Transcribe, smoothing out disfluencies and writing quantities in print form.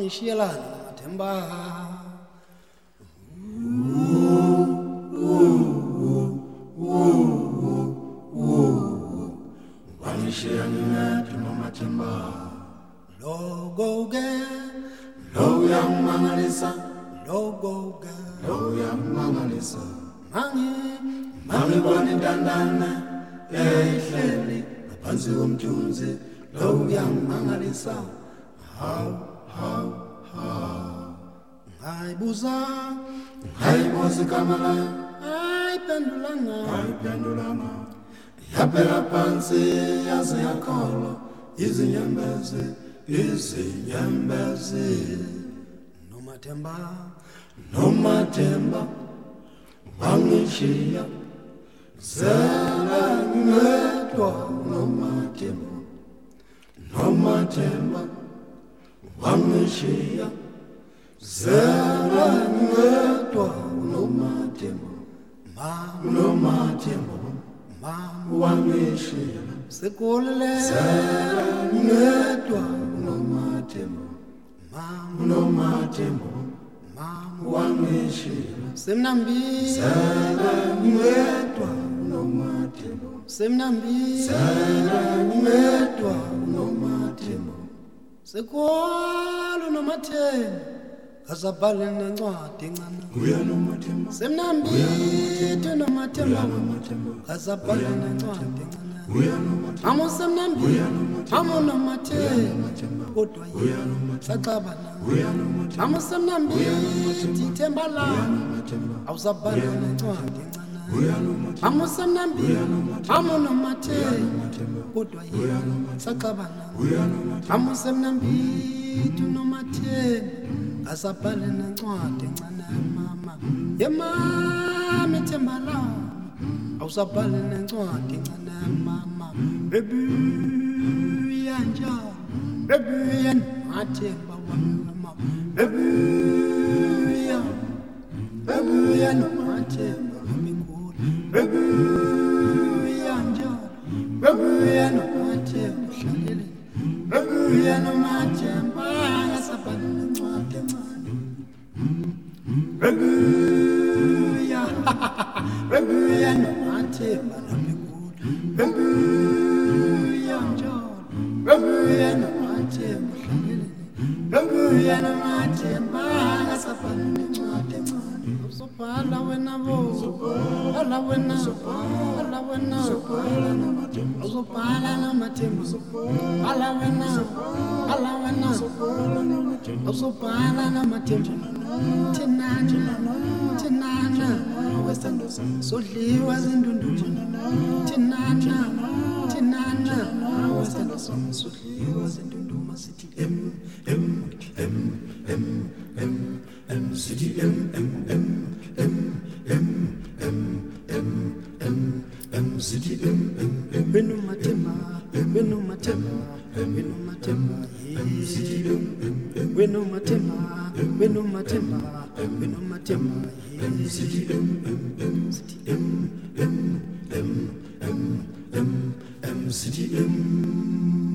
wangishiyelana mathemba wangishiyelana mathemba logo-ke lo uyangimangalisa logo-ke lo uyangimangalisa mangibona intandane ehleli ngaphansi komthunzi lo uyangimangalisa hawu ngayibuza igama layo ayiphendulanga yaphela phansi yaze yakholwa izinyembezi nomathemba wangishiya selangedwa nomathemba wangishiya selangedwa nomathemba wangishiya sekolele selangedwa nomathemba wangishiya semnambini selangedwa semnambini sekolo nomathemba kasabhale nencwadi encane semnambini nomathemba kasabhale nencwadi encane amo semnambini amo nomathemba kodwa yena saxabana amo semnambini ithemba lami awusabhale nencwadi encane amo semnambini amo nomathemba kodwa yena saxabana amo semnambini nomathemba asabhale nencwadi encane mama yemama ithemba lami awusabhale nencwadi encane mama bebuya njalo bebuya nomathemba wami bebuya nomathemba wamikhulu bebuya njalo bebuya nomathemba hlalele bebuya nomathemba asabhale nencwadi encane bebuya nomathemba wamikhulu bebuya njalo bebuya nomathemba hlalele bebuya nomathemba asabhale nencwadi encane uzobhala wena bo uzobhala wena uzobhala nomathemba uzobhala wena uzobhala nomathemba thinana sodliwa zindundulu thinana sodliwa zindunduma sithi sithi sithi wenomathemba sithi wenomathemba sithi sithi